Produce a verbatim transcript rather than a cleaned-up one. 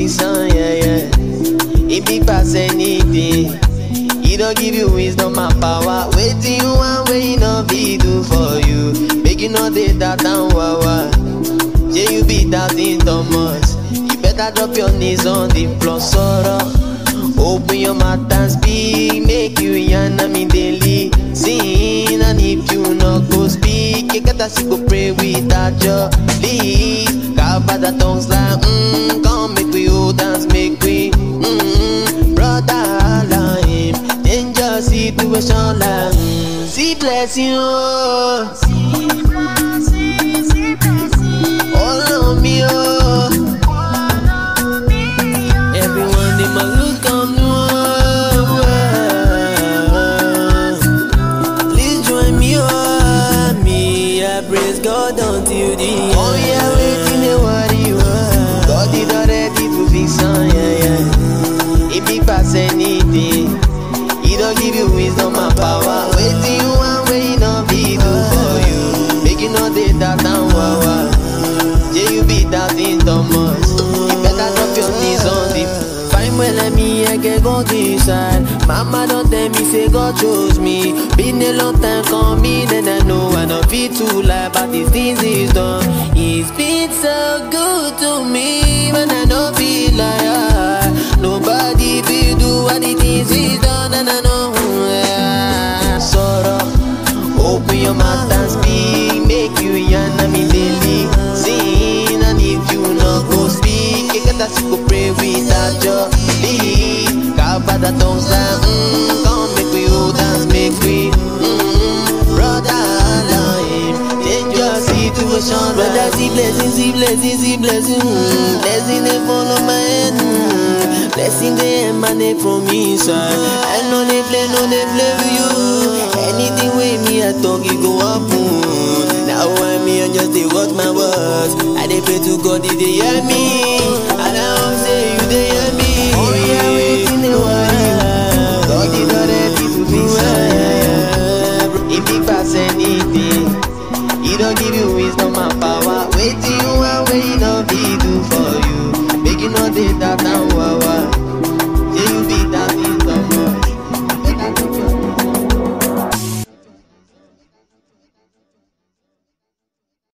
fix on, yeah, yeah. It big pass anything. He don't give you wisdom and power. Waiting you want, where you know be do for you. Make you know they that and wawa. Yeah, you be that in Thomas. You better drop your knees on the floor, sorrow. Open your mouth and speak. Make you yarn and me daily sin. And if you not go speak, you gotta see go pray without your leave. Cover the tongues like mmm. Come make we hold dance, make we mmm. Brother line, dangerous situation like mmm. See blessing, oh. See blessing, see blessing. All on me, oh. Everyone they must look on me. Please join me, oh. Me, I praise God until the end. Oh yeah, waiting they worry, oh. God is already to fix on, yeah, yeah. It big pass anything. He don't give you wisdom and power. Waiting you want, where you know be do for you. Make you know they that and wawa. Yeah, you be that in Thomas. You better drop your knees on the fine when I me, I get go inside. Mama don't tell me, say God chose me. Been a long time coming, and I know I don't feel too lie, but these things is done. It's been so good to me, when I don't feel like nobody will do what the things is done, and I know yeah. Sorrow, open your mouth and speak. Make you yarn and me daily sin. And if you not go speak, you gotta see go pray without your leave. Cover the tongues like mmm. Come make we hold dance, make we mmm. Brother line, dangerous situation. Brother see blessing, see blessing, see blessing mm. Blessing they follow my head mm. Blessing they emanate from inside. I know they play, know they play with you. Anything with me I talk it go up mm. Now I me and just they watch my words. I they pray to God if they hear me. And I hope say you they hear me. Oh yeah, waiting they worry. God is already to fix on, yeah, yeah. If he pass anything, he don't give you